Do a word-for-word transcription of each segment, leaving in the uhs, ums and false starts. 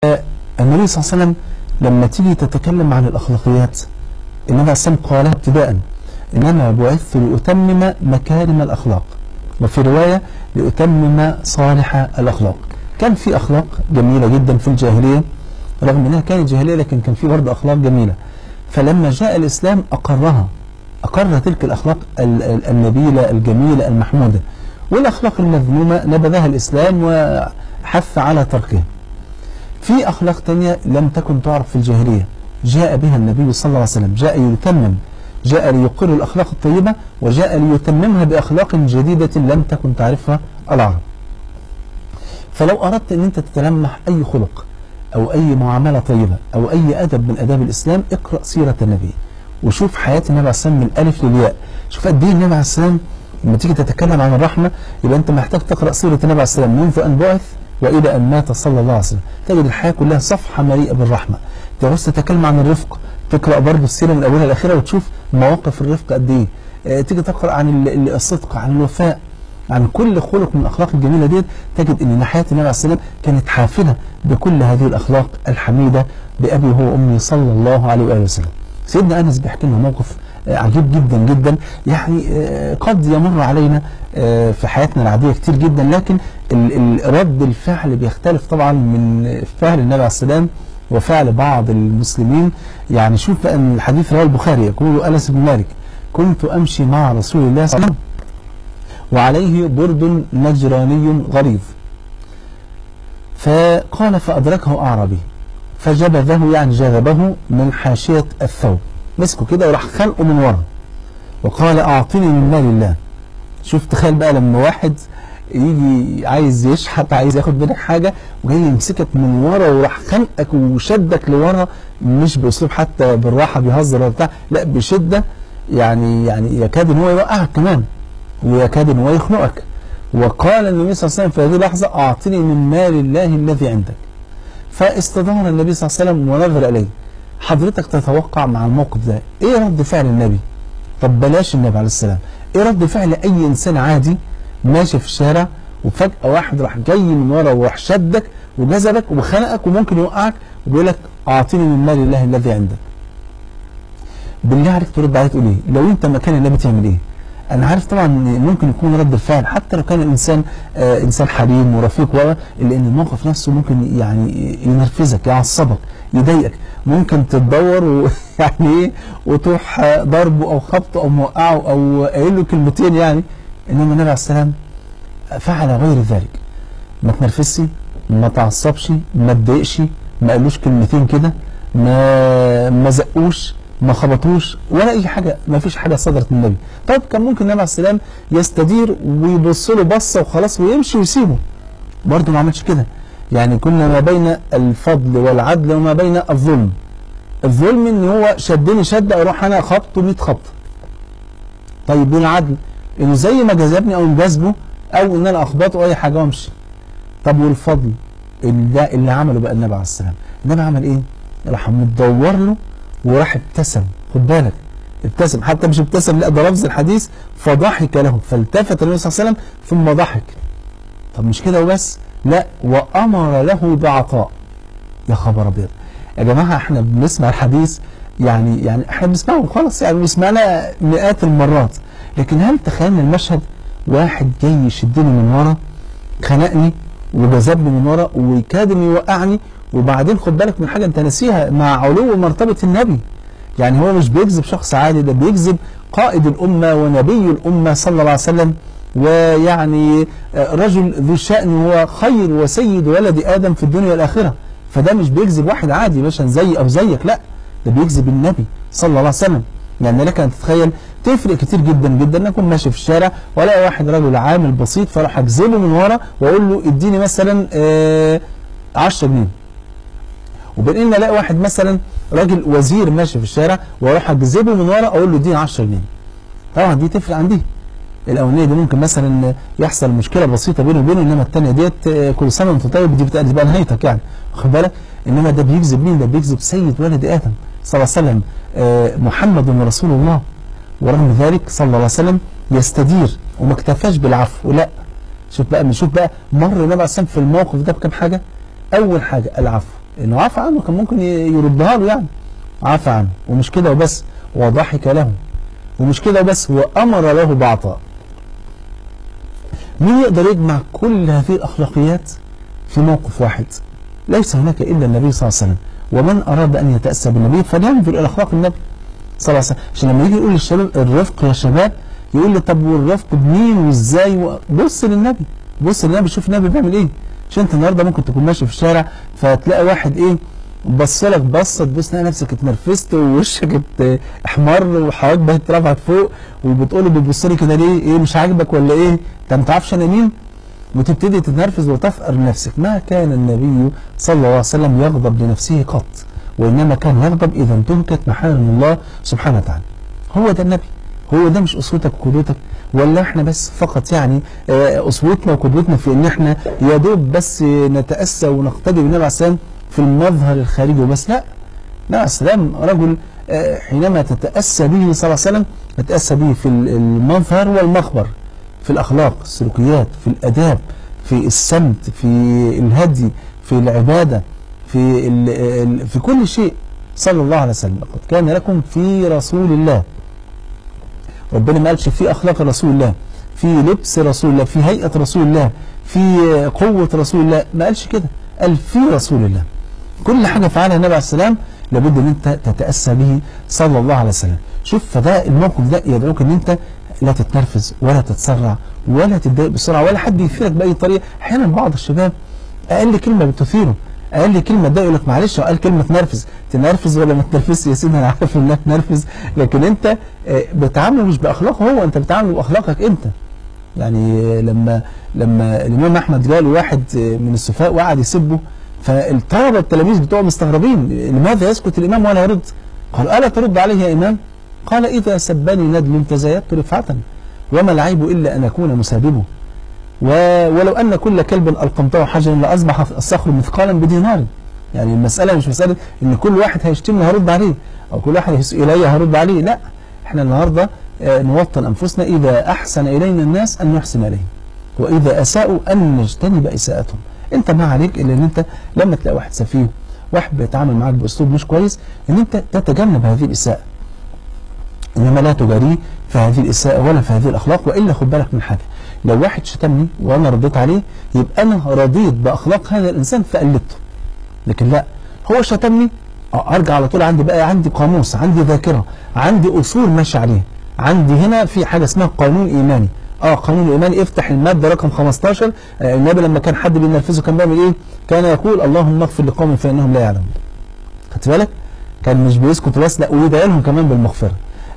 النبي صلى الله عليه وسلم لما تيجي تتكلم عن الأخلاقيات، النبي عليه الصلاة والسلام قالها ابتداء: إنما بعثت لأتمم مكارم الأخلاق، وفي رواية لأتمم صالح الأخلاق. كان في أخلاق جميلة جدا في الجاهلية، رغم أنها كانت جاهلية لكن كان في برضه أخلاق جميلة. فلما جاء الإسلام أقرها، أقر تلك الأخلاق النبيلة الجميلة المحمودة، والأخلاق المذمومة نبذها الإسلام وحث على تركها. في أخلاق تانية لم تكن تعرف في الجاهلية، جاء بها النبي صلى الله عليه وسلم، جاء يتمم، جاء ليقر الأخلاق الطيبة، وجاء ليتممها بأخلاق جديدة لم تكن تعرفها العرب. فلو أردت أن أنت تتلمح أي خلق أو أي معاملة طيبة أو أي أدب من أداب الإسلام، اقرأ سيرة النبي وشوف حياة النبي عليه السلام من الألف للياء. شوف قد إيه النبي عليه السلام لما تيجي تتكلم عن الرحمة يبقى أنت محتاج تقرأ سيرة النبي عليه السلام منذ أن بعث وإلى أن مات صلى الله عليه وسلم. تجد الحياة كلها صفحة مليئة بالرحمة. تعوز تتكلم عن الرفق، تقرأ برضه السيرة من أولها لآخرها وتشوف مواقف الرفق قد إيه. اه تيجي تقرأ عن الصدق، عن الوفاء، عن كل خلق من الأخلاق الجميلة ديت، تجد أن حياة النبي عليه السلام كانت حافلة بكل هذه الأخلاق الحميدة بأبي هو وأمي صلى الله عليه وآله وسلم. سيدنا أنس بيحكي لنا موقف عجيب جدا جدا، يعني قد يمر علينا في حياتنا العادية كتير جدا، لكن رد الفعل بيختلف طبعا من فعل النبي عليه السلام وفعل بعض المسلمين. يعني شوف بقى الحديث رواه البخاري، يقول أنس بن مالك: كنت أمشي مع رسول الله صلى الله عليه وسلم وعليه برد نجراني غليظ، فقال فأدركه أعرابي فجبذه، يعني جذبه من حاشية الثوب، مسكه كده وراح خلقه من ورا وقال: أعطني من مال الله. شوف تخيل بقى لما واحد يجي عايز يشحت، عايز ياخد منك حاجة وجاي يمسكك من ورا وراح خنقك وشدك لورا، مش بأسلوب حتى بالراحة بيهزر ولا بتاع، لا بشدة، يعني يعني يكاد ان هو يوقعك كمان ويكاد ان هو يخنقك. وقال النبي صلى الله عليه وسلم في هذه اللحظة: أعطني من مال الله الذي عندك. فاستدار النبي صلى الله عليه وسلم ونظر إليه. حضرتك تتوقع مع الموقف ده ايه رد فعل النبي؟ طب بلاش النبي عليه السلام، ايه رد فعل اي انسان عادي ماشي في الشارع وفجأة واحد راح جاي من ورا وراح شدك وجذبك وخنقك وممكن يوقعك وبيقول لك: أعطني من مال الله الذي عندك؟ بالله عليك ترد عليه تقول ايه؟ لو انت مكان النبي تعمل ايه؟ انا عارف طبعا ان ممكن يكون رد الفعل حتى لو كان الانسان آه انسان حليم ورفيق، و لان الموقف نفسه ممكن يعني ينرفزك، يعصبك، يضايقك، ممكن تتدور ويعني ايه وتروح ضربه او خبطه او موقعه او قايل له كلمتين يعني. انما النبي عليه السلام فعل غير ذلك، ما تنرفزش، ما تعصبش، ما تضايقش، ما قالوش كلمتين كده، ما ما زقوش، ما خبطوش ولا اي حاجه، ما فيش حاجه صدرت من النبي. طيب كان ممكن النبي عليه السلام يستدير ويبص له بصه وخلاص ويمشي ويسيبه، برضه ما عملش كده. يعني كنا ما بين الفضل والعدل وما بين الظلم. الظلم ان هو شدني شده اروح انا خبطه مية خبطه. طيب والعدل انه زي ما جذبني او جذبه او ان انا اخبطه او اي حاجه وامشي. طب والفضل اللي, اللي عمله بقى النبي عليه السلام، النبي عمل ايه؟ راح مدور له وراح ابتسم. خد بالك، ابتسم، حتى مش ابتسم، لا ده لفظ الحديث: فضحك له، فالتفت النبي صلى الله عليه وسلم ثم ضحك. طب مش كده وبس، لا وأمر له بعطاء. يا خبر ابيض يا جماعه، احنا بنسمع الحديث يعني يعني احنا بنسمعه خلاص، يعني بنسمعنا مئات المرات، لكن هل تخيلنا المشهد؟ واحد جاي يشدني من ورا، خنقني وجذبني من ورا وكاد ان يوقعني، وبعدين خد بالك من حاجه انت ناسيها، مع علو مرتبه النبي. يعني هو مش بيجذب شخص عادي، ده بيجذب قائد الامه ونبي الامه صلى الله عليه وسلم، ويعني رجل ذو شأن، هو خير وسيد ولد آدم في الدنيا والآخرة. فده مش بيجذب واحد عادي مثلا زي أو زيك، لا ده بيجذب النبي صلى الله عليه وسلم. يعني لك أن تتخيل تفرق كتير جدا جدا ان اكون ماشي في الشارع ولا واحد رجل عامل بسيط فراح اجذبه من ورا واقول له اديني مثلا آه عشرة جنيه، وبين ان الاقي واحد مثلا راجل وزير ماشي في الشارع واروح اجذبه من ورا اقول له اديني عشرة جنيه. طبعا دي تفرق عن دي. الاولانيه دي ممكن مثلا يحصل مشكله بسيطه بينه وبينه، انما الثانيه ديت كل سنه وانت طيب، دي بتبقى نهايتك يعني، واخد بالك؟ انما ده بيجذب مين؟ ده بيجذب سيد ولد ادم صلى الله عليه وسلم، آه محمد رسول الله. ورغم ذلك صلى الله عليه وسلم يستدير وما اكتفاش بالعفو، لا شوف بقى نشوف بقى مر النبي عليه الصلاه والسلام في الموقف ده بكم حاجه. اول حاجه العفو، انه عفى عنه، كان ممكن يردها له يعني، عفى عنه. ومش كده وبس، وضحك له. ومش كده وبس، وامر له بعطاء. مين يقدر يجمع كل هذه الاخلاقيات في موقف واحد؟ ليس هناك الا النبي صلى الله عليه وسلم. ومن اراد ان يتاسى بالنبي فلينظر الى اخلاق النبي صلى الله عليه وسلم. عشان لما يجي يقول للشباب الرفق يا شباب، يقول لي طب والرفق بمين وازاي؟ بص للنبي، بص للنبي، شوف النبي بيعمل ايه. عشان انت النهارده ممكن تكون ماشي في الشارع فتلاقي واحد ايه بص لك بصه، تبص تلاقي نفسك اتنرفزت ووشك احمر وحواجبك رفعت فوق، وبتقول له بتبص لي كده ليه؟ ايه مش عاجبك ولا ايه؟ انت ما تعرفش انا مين؟ وتبتدي تتنرفز وتفقر نفسك. ما كان النبي صلى الله عليه وسلم يغضب لنفسه قط، وانما كان يغضب اذا انتهكت محارم الله سبحانه وتعالى. هو ده النبي، هو ده مش اسوتك وقدوتك؟ ولا احنا بس فقط يعني اسوتنا وقدوتنا في ان احنا يا دوب بس نتاسى ونقتدي بالنبي عليه السلام في المظهر الخارجي وبس؟ لا، النبي عليه السلام رجل حينما تتاسى به صلى الله عليه وسلم تتاسى به في المظهر والمخبر، في الاخلاق، السلوكيات، في الاداب، في السمت، في الهدي، في العباده، في في كل شيء صلى الله عليه وسلم. لقد كان لكم في رسول الله، ربنا ما قالش في اخلاق رسول الله، في لبس رسول الله، في هيئه رسول الله، في قوه رسول الله، ما قالش كده، قال في رسول الله. كل حاجه فعلها النبي عليه السلام لابد ان انت تتاسى به صلى الله عليه وسلم. شوف، فده الموقف ده يدعوك ان انت لا تتنرفز ولا تتسرع ولا تتضايق بسرعه ولا حد يثيرك باي طريقه. احيانا بعض الشباب اقل كلمه بتثيره، اقل كلمه تضايق، يقول لك معلش قال كلمه تنرفز، تنرفز ولا ما تنرفزش يا سيدي؟ انا عارف انك تنرفز، لكن انت بتعامله مش باخلاقه هو، انت بتعامله باخلاقك انت. يعني لما لما الامام احمد جاله واحد من السفهاء وقعد يسبه، فالطلبه التلاميذ بتوعه مستغربين، لماذا يسكت الامام ولا يرد؟ قال الا ترد عليه يا امام؟ قال اذا سبني ندل تزايدت رفعه، وما العيب الا ان اكون مساببه، ولو ان كل كلب القمته حجرا لاصبح الصخر مثقالا بدينار. يعني المساله مش مساله ان كل واحد هيشتمني هرد عليه، او كل واحد يسيء الي هرد عليه، لا، احنا النهارده نوطن انفسنا اذا احسن الينا الناس ان نحسن اليهم، واذا اساءوا ان نجتنب اساءتهم. انت ما عليك الا ان انت لما تلاقي واحد سفيه، واحد بيتعامل معاك باسلوب مش كويس، ان انت تتجنب هذه الاساءه، انما لا تجاريه في هذه الاساءه ولا في هذه الاخلاق. والا خد بالك من حاجه، لو واحد شتمني وانا رديت عليه يبقى انا رضيت باخلاق هذا الانسان فقلدته، لكن لا، هو شتمني ارجع على طول، عندي بقى عندي قاموس، عندي ذاكره، عندي اصول ماشي عليها، عندي هنا في حاجه اسمها قانون ايماني. اه قانون الايماني، افتح الماده رقم خمستاشر. آه النبي لما كان حد بينرفزه كان بيعمل ايه؟ كان يقول اللهم اغفر لقوم فانهم لا يعلمون. خدت بالك؟ كان مش بيسكت بس، لا، ويدعي لهم كمان بالمغفره.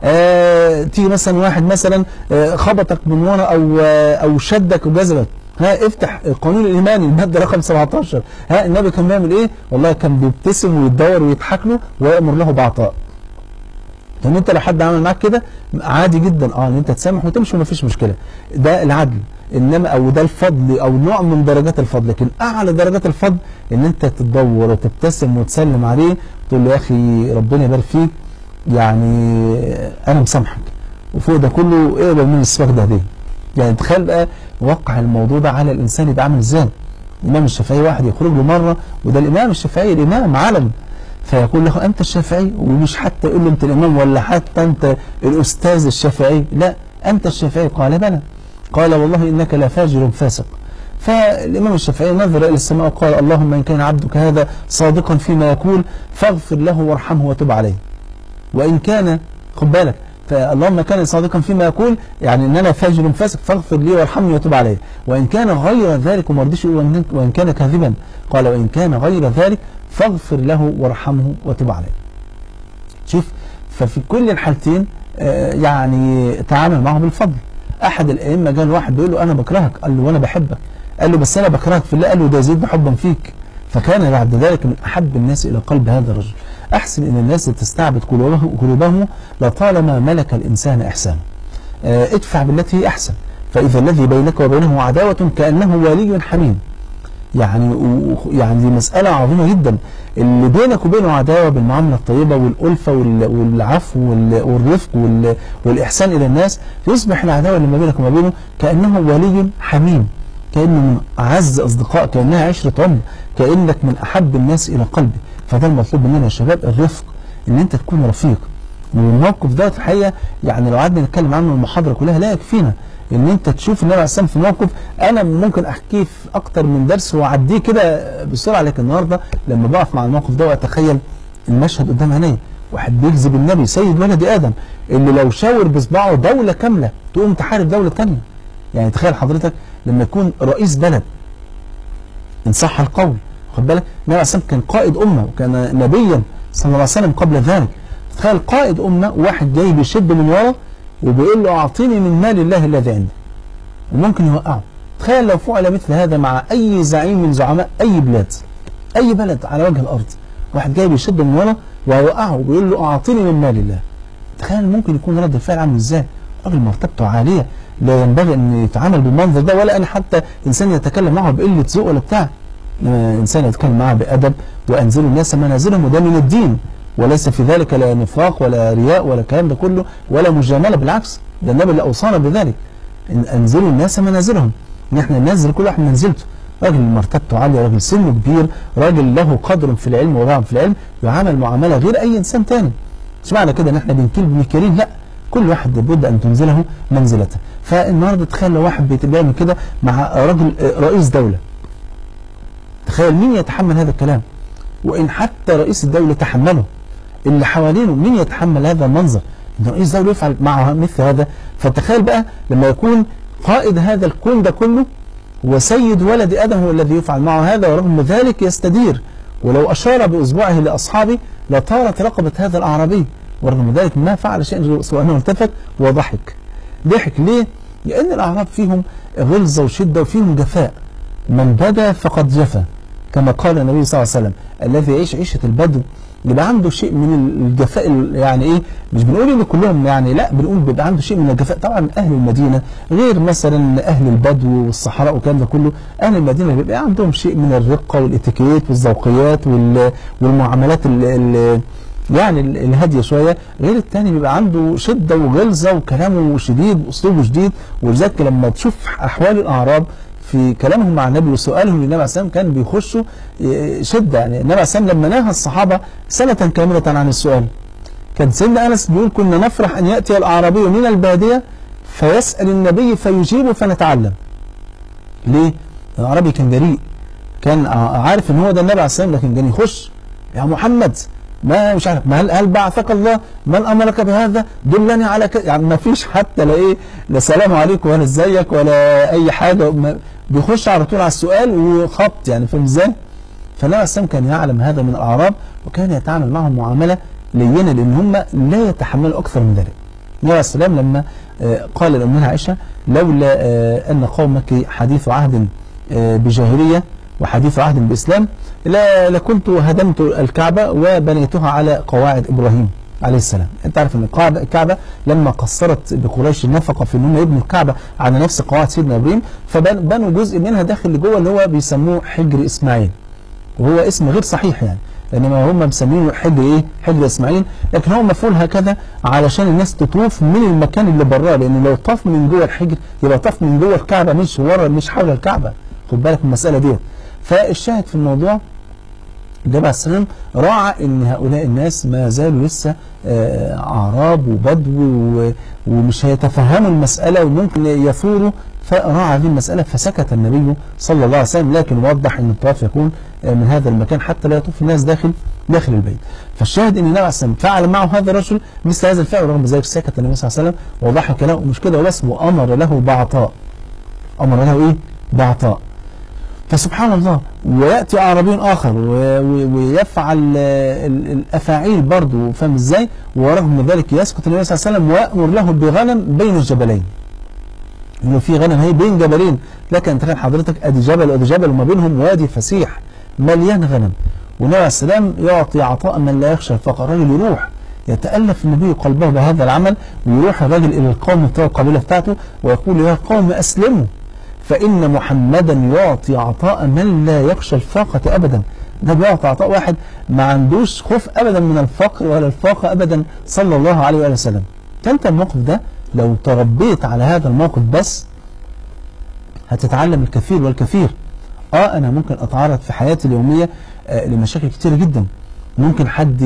آه تيجي مثلا واحد مثلا آه خبطك من ورا او آه او شدك وجذبك، ها افتح القانون الايماني الماده رقم سبعتاشر. ها النبي كان بيعمل ايه؟ والله كان بيبتسم ويتدور ويضحك له ويامر له بعطاء. لان انت لو حد عمل معاك كده عادي جدا اه ان انت تسامح وتمشي ومفيش مشكله، ده العدل، انما او ده الفضل او نوع من درجات الفضل. لكن اعلى درجات الفضل ان انت تدور وتبتسم وتسلم عليه، تقول له يا اخي ربنا يبارك فيك، يعني انا مسامحك، وفوق ده كله اقبل مني السواك ده هديه. يعني تخيل بقى وقع الموضوع ده على الانسان يبقى عامل ازاي. الامام الشافعي واحد يخرج له مره، وده الامام الشافعي الامام علم، فيقول له انت الشافعي، ومش حتى يقول له انت الامام ولا حتى انت الاستاذ الشافعي، لا، انت الشافعي. قال بلى. قال والله انك لفاجر فاسق. فالامام الشافعي نظر الى السماء وقال اللهم ان كان عبدك هذا صادقا فيما يقول فاغفر له وارحمه وتب عليه، وان كان، خد بالك، فاللهم كان صادقا فيما يقول يعني ان انا فاجر فاسق فاغفر لي وارحمني وتب عليه، وان كان غير ذلك، وما رضيش يقول وان كان كاذبا، قال وان كان غير ذلك فاغفر له وارحمه وتب عليه. شوف، ففي كل الحالتين آه يعني تعامل معه بالفضل. احد الائمه جاء واحد بيقول له انا بكرهك، قال له وانا بحبك، قال له بس انا بكرهك في الله، قال له ده يزيدني حبا فيك. فكان بعد ذلك من احب الناس الى قلب هذا الرجل. احسن ان الناس تستعبد قلوبه قلوبهم لطالما ملك الانسان احسانه. آه ادفع بالتي هي احسن، فاذا الذي بينك وبينه عداوه كانه ولي حميم. يعني يعني دي مسألة عظيمة جدا، اللي بينك وبينه عداوة بالمعاملة الطيبة والألفة والعفو والرفق والإحسان إلى الناس، يصبح العداوة اللي ما بينك وما بينه كأنه ولي حميم، كأنه من أعز أصدقاء، كأنها عشرة عمر، كأنك من أحب الناس إلى قلبي. فده المطلوب مننا يا شباب، الرفق، إن أنت تكون رفيق. والموقف ده الحقيقة يعني لو قعدنا نتكلم عنه المحاضرة كلها لا يكفينا. ان انت تشوف النبي عليه الصلاه والسلام في موقف انا ممكن احكيه في اكتر من درس واعديه كده بسرعه، لكن النهارده لما بقف مع الموقف ده واتخيل المشهد قدام عينيا، واحد بيجذب النبي سيد ولد ادم اللي لو شاور بصباعه دوله كامله تقوم تحارب دوله ثانيه. يعني تخيل حضرتك لما يكون رئيس بلد ان صح القول، خد بالك النبي عليه الصلاه والسلام كان قائد امه وكان نبيا صلى الله عليه وسلم قبل ذلك. تخيل قائد امه وواحد جاي بيشد من ورا وبيقول له اعطيني من مال الله الذي عندي، وممكن يوقعه. تخيل لو فعل مثل هذا مع اي زعيم من زعماء اي بلاد، اي بلد على وجه الارض، واحد جاي بيشد من ورا ويوقعه وبيقول له اعطيني من مال الله. تخيل ممكن يكون رد الفعل عامل ازاي؟ راجل مرتبته عاليه، لا ينبغي ان يتعامل بالمنظر ده، ولا ان حتى انسان يتكلم معه بقله ذوق ولا بتاع. انسان يتكلم معه بادب، وانزلوا الناس منازلهم، وده من الدين، وليس في ذلك لا نفاق ولا رياء ولا الكلام ده كله ولا مجامله، بالعكس ده النبي اللي اوصانا بذلك، إن انزلوا الناس منازلهم، ان احنا ننزل كل واحد منزلته. راجل مرتبته عاليه، راجل سنه كبير، راجل له قدر في العلم ورغم في العلم، يعامل معامله غير اي انسان تاني. مش معنى كده ان احنا بنكيل بنكيلين، لا، كل واحد لابد ان تنزله منزلته. فالنهارده تخيل لو واحد بيعمل كده مع راجل رئيس دوله، تخيل مين يتحمل هذا الكلام؟ وان حتى رئيس الدوله تحمله، اللي حوالينه مين يتحمل هذا المنظر؟ ان رئيس دوله يفعل معه مثل هذا. فتخيل بقى لما يكون قائد هذا الكون ده كله وسيد ولد ادم هو الذي يفعل معه هذا، ورغم ذلك يستدير، ولو اشار باصبعه لاصحابه لطارت رقبه هذا الاعرابي، ورغم ذلك ما فعل شيئا سوى انه التفت وضحك. ضحك ليه؟ لان الاعراب فيهم غلظه وشده وفيهم جفاء. من بدا فقد جفا، كما قال النبي صلى الله عليه وسلم، الذي يعيش عيشه البدو يبقى عنده شيء من الجفاء. يعني ايه؟ مش بنقول ان كلهم يعني، لا، بنقول بيبقى عنده شيء من الجفاء. طبعا اهل المدينه غير مثلا اهل البدو والصحراء والكلام ده كله. اهل المدينه بيبقى عندهم شيء من الرقه والاتيكيت والذوقيات والمعاملات ال ال يعني الهاديه شويه، غير الثاني بيبقى عنده شده وغلظه وكلامه شديد واسلوبه شديد. ولذلك لما تشوف احوال الاعراب في كلامهم مع النبي وسؤالهم للنبي عليه السلام كان بيخشوا شده. يعني النبي عليه السلام لما نهى الصحابه سنه كامله عن السؤال، كان سيدنا انس بيقول كنا نفرح ان ياتي الاعرابي من الباديه فيسال النبي فيجيبه فنتعلم. ليه؟ الاعرابي كان جريء، كان عارف ان هو ده النبي عليه السلام، لكن كان يخش يا محمد ما مش عارف ما هل, هل بعثك الله؟ من امرك بهذا؟ دلني على كذا. يعني ما فيش حتى لا ايه لا سلام عليكم ولا ازيك ولا اي حاجه، بيخش على طول على السؤال وخبط. يعني فاهم ازاي؟ فالنبي عليه السلام كان يعلم هذا من الاعراب، وكان يتعامل معهم معامله لينه، لان هم لا يتحملوا اكثر من ذلك. النبي عليه السلام لما قال لامنا عائشه لولا ان قومك حديث عهد بجاهليه وحديث عهد بإسلام لا لكنت هدمت الكعبة وبنيتها على قواعد إبراهيم عليه السلام. أنت عارف أن الكعبة لما قصرت بقريش النفقة في أنهم يبنوا الكعبة على نفس قواعد سيدنا إبراهيم، فبنوا جزء منها داخل لجوه اللي هو بيسموه حجر إسماعيل، وهو اسم غير صحيح يعني، انما هم مسمينه حجر ايه؟ حجر اسماعيل، لكن هو مفعول هكذا علشان الناس تطوف من المكان اللي براه، لان لو طاف من جوه الحجر يبقى طاف من جوه الكعبة مش ورا مش حول الكعبة. خد بالك من المسألة دي. فالشاهد في الموضوع النبي عليه السلام راعى ان هؤلاء الناس ما زالوا لسه اعراب وبدو ومش هيتفهموا المسألة وممكن يثوروا، فراعى هذه المسألة فسكت النبي صلى الله عليه وسلم، لكن وضح ان الطواف يكون من هذا المكان حتى لا يطوف الناس داخل داخل البيت. فالشاهد ان النبي عليه السلام فعل معه هذا الرجل مثل هذا الفعل، ورغم ذلك سكت النبي صلى الله عليه وسلم ووضح كلامه. مش كده وبس، وامر له بعطاء، امر له ايه؟ بعطاء. فسبحان الله، ويأتي أعرابي آخر ويفعل الأفاعيل برضه، فاهم ازاي؟ ورغم ذلك يسكت النبي صلى الله عليه وسلم ويأمر له بغنم بين الجبلين. إنه في غنم هي بين جبلين، لكن تخيل حضرتك أدي جبل وأدي جبل وما بينهم وادي فسيح مليان غنم، والنبي عليه السلام يعطي عطاء من لا يخشى الفقر. الراجل يروح يتألف النبي قلبه بهذا العمل، ويروح الراجل إلى القوم بتاع القبيلة بتاعته ويقول يا قوم أسلموا فإن محمدا يعطي عطاء من لا يخشى الفاقة أبدا. ده بيعطي عطاء واحد ما عندوش خوف أبدا من الفقر ولا الفاقة أبدا صلى الله عليه وآله وسلم. فأنت الموقف ده لو تربيت على هذا الموقف بس هتتعلم الكثير والكثير. اه انا ممكن اتعرض في حياتي اليوميه آه لمشاكل كتيره جدا. ممكن حد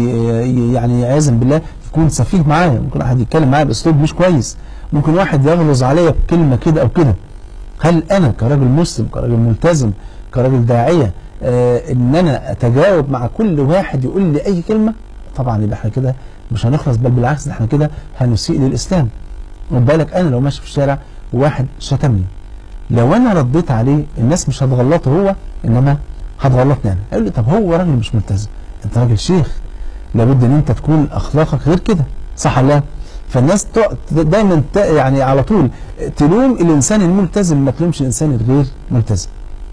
يعني عياذا بالله يكون سفيه معايا، ممكن واحد يتكلم معايا باسلوب مش كويس، ممكن واحد يغلظ عليا بكلمه كده او كده. هل انا كراجل مسلم، كراجل ملتزم، كراجل داعيه آه ان انا اتجاوب مع كل واحد يقول لي اي كلمه؟ طبعا يبقى احنا كده مش هنخلص، بل بالعكس احنا كده هنسيء للاسلام. خد بالك انا لو ماشي في الشارع وواحد شتمني، لو انا رديت عليه الناس مش هتغلطه هو، انما هتغلطني انا. هيقول لي طب هو راجل مش ملتزم، انت راجل شيخ، لابد ان انت تكون اخلاقك غير كده، صح ولا لا؟ فالناس دايما يعني على طول تلوم الانسان الملتزم، ما تلومش الانسان الغير ملتزم.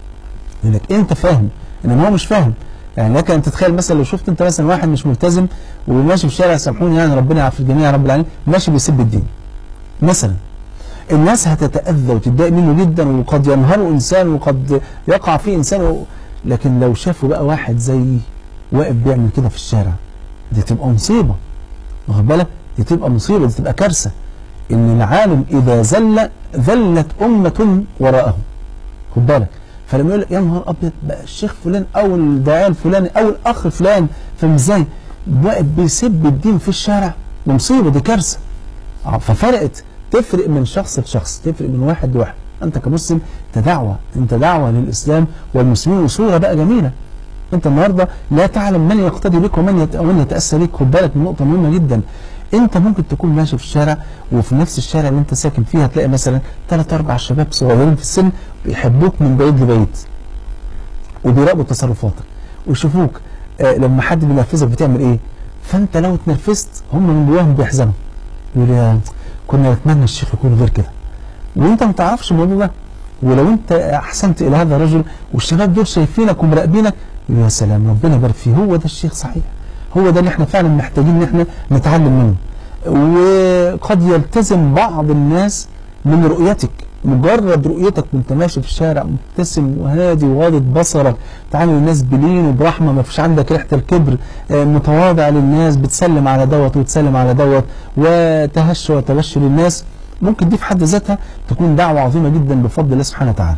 لانك انت فاهم انما هو مش فاهم. يعني لك ان تتخيل مثلا لو شفت انت مثلا واحد مش ملتزم وماشي في الشارع، سامحوني يعني ربنا يعافي الجميع يا رب العالمين، ماشي بيسب الدين مثلا، الناس هتتأذى وتتضايق منه جدا، وقد ينهار انسان وقد يقع فيه انسان و... لكن لو شافوا بقى واحد زي واقف بيعمل كده في الشارع، دي تبقى مصيبه. واخد بالك؟ دي تبقى مصيبه، دي تبقى كارثه. ان العالم اذا زل ذلت امه وراءه. خد بالك؟ فلما يقول لك يا نهار ابيض بقى الشيخ فلان او الداعيه الفلاني او الاخ فلان، فاهم ازاي؟ واقف بيسب الدين في الشارع، دي مصيبه، دي كارثه. ففرقت، تفرق من شخص لشخص، تفرق من واحد لواحد. انت كمسلم انت دعوه، انت دعوه للاسلام والمسلمين، وصوره بقى جميله. انت النهارده لا تعلم من يقتدي بك ومن ومن يتاسى بك. خد بالك من نقطه مهمه جدا. انت ممكن تكون ماشي في الشارع، وفي نفس الشارع اللي انت ساكن فيها تلاقي مثلا ثلاث اربع شباب صغيرين في السن بيحبوك من بعيد لبعيد، وبيراقبوا تصرفاتك ويشوفوك آه لما حد بينرفزك بتعمل ايه. فانت لو اتنرفزت هم من جواهم بيحزنوا، يقول يا كنا نتمنى الشيخ يكون غير كده، وانت ما تعرفش الموضوع ده. ولو انت احسنت الى هذا الرجل والشباب دول شايفينك ومراقبينك، يا سلام ربنا يبارك فيه، هو ده الشيخ صحيح، هو ده اللي احنا فعلا محتاجين ان احنا نتعلم منه. وقد يلتزم بعض الناس من رؤيتك، مجرد رؤيتك وانت ماشي في الشارع مبتسم وهادي وغاضض بصرك، تعامل الناس بلين وبرحمه، ما فيش عندك ريحه الكبر، متواضع للناس، بتسلم على دوت وتسلم على دوت، وتهش وتبشر للناس، ممكن دي في حد ذاتها تكون دعوه عظيمه جدا بفضل الله سبحانه وتعالى.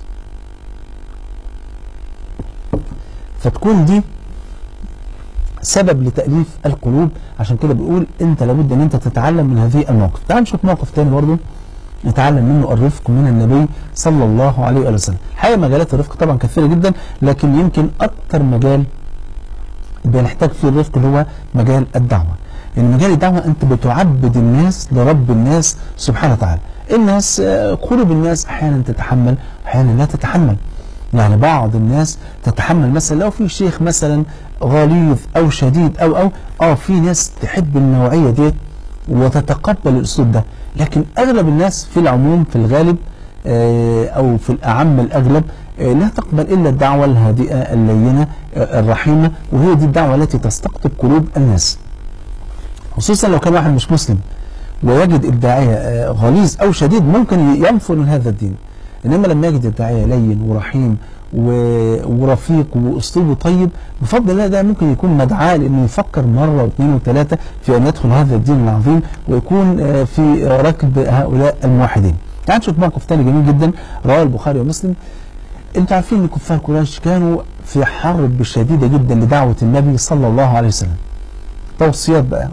فتكون دي سبب لتأليف القلوب. عشان كده بيقول انت لابد ان انت تتعلم من هذه المواقف. تعال نشوف موقف تاني برضه نتعلم منه الرفق من النبي صلى الله عليه وآله وسلم. الحقيقه مجالات الرفق طبعا كثيره جدا، لكن يمكن اكثر مجال بنحتاج فيه الرفق اللي هو مجال الدعوه. لان مجال الدعوه انت بتعبد الناس لرب الناس سبحانه وتعالى. الناس قلوب الناس احيانا تتحمل احيانا لا تتحمل. يعني بعض الناس تتحمل مثلا لو في شيخ مثلا غليظ او شديد او او اه في ناس تحب النوعيه ديت وتتقبل الاسلوب ده، لكن اغلب الناس في العموم في الغالب آه او في الاعم الاغلب آه لا تقبل الا الدعوه الهادئه اللينه آه الرحيمه، وهي دي الدعوه التي تستقطب قلوب الناس. خصوصا لو كان واحد مش مسلم ويجد الداعيه آه غليظ او شديد ممكن ينفر من هذا الدين. انما لما يجد الداعيه لين ورحيم ورفيق واسلوبه طيب، بفضل الله ده ممكن يكون مدعاه لانه يفكر مره واثنين وثلاثه في ان يدخل هذا الدين العظيم ويكون في ركب هؤلاء الموحدين. تعالوا نشوف موقف ثاني جميل جدا رواه البخاري ومسلم. انتوا عارفين ان كفار قريش كانوا في حرب شديده جدا لدعوه النبي صلى الله عليه وسلم. توصيات بقى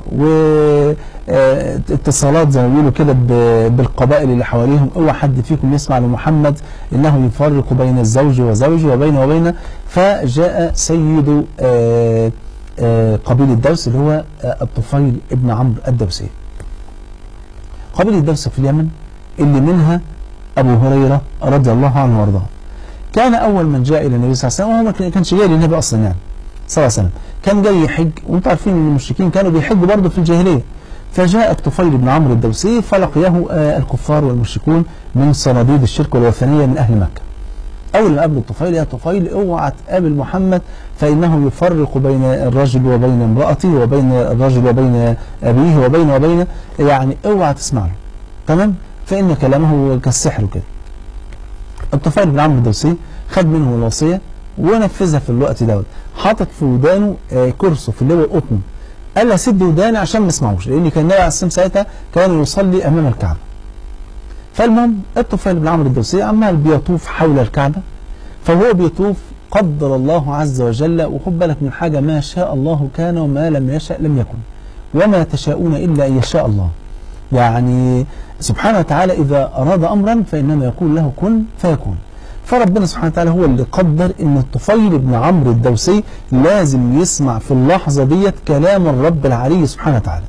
واتصالات زي ما بيقولوا كده بالقبائل اللي حواليهم، اوعى حد فيكم يسمع لمحمد انه يفرق بين الزوج وزوجه وبين وبين. فجاء سيد قبيل الدوس اللي هو الطفيل ابن عمرو الدوسي. قبيل الدوس في اليمن اللي منها ابو هريره رضي الله عنه وارضاه. كان اول من جاء الى النبي صلى الله عليه وسلم، وهو ما كانش جاي للنبي اصلا يعني صلى الله عليه وسلم، كان جاي يحج، وانتم عارفين ان المشركين كانوا بيحجوا برضه في الجاهليه. فجاء الطفيل بن عمرو الدوسي فلقيه الكفار والمشركون من صناديد الشرك والوثنيه من اهل مكه. اول ما قابلوا الطفيل، يا طفيل اوعى تقابل محمد فانه يفرق بين الرجل وبين امراته وبين الرجل وبين ابيه وبين وبين، يعني اوعى تسمع له، تمام؟ فان كلامه كالسحر وكده. الطفيل بن عمرو الدوسي خد منه الوصيه ونفذها في الوقت دوت، حاطط في ودانه كرسه في اللواء القطن، قال له سد وداني عشان ما اسمعوش، لان كان النبي عليه الصلاه والسلام ساعتها كان يصلي امام الكعبه. فالمهم الطفيل بن عمرو الدوسي عمال بيطوف حول الكعبة، فهو بيطوف قدر الله عز وجل، وخد بالك من حاجة، ما شاء الله كان وما لم يشأ لم يكن وما تشاءون إلا أن يشاء الله. يعني سبحانه وتعالى إذا أراد أمرا فإنما يقول له كن فيكون. فربنا سبحانه وتعالى هو اللي قدر إن الطفيل بن عمرو الدوسي لازم يسمع في اللحظة ديت كلام الرب العلي سبحانه وتعالى.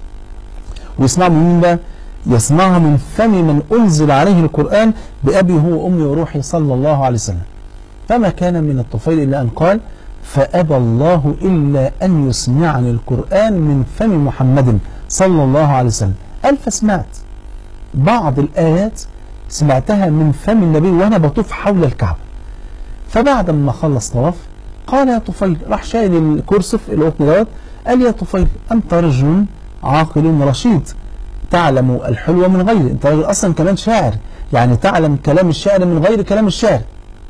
ويسمع من مين بقى؟ يسمعها من فم من أنزل عليه القرآن بأبي هو أمي وروحي صلى الله عليه وسلم. فما كان من الطفيل إلا أن قال فأبى الله إلا أن يسمعني القرآن من فم محمد صلى الله عليه وسلم. قال فسمعت بعض الآيات سمعتها من فم النبي وأنا بطوف حول الكعبة. فبعد ما خلص طواف قال يا طفيل، راح شايل الكرسف القطن دوت، قال يا طفيل أنت رجل عاقل رشيد تعلم الحلو من غيره، أنت راجل أصلا كمان شاعر، يعني تعلم كلام الشاعر من غير كلام الشاعر،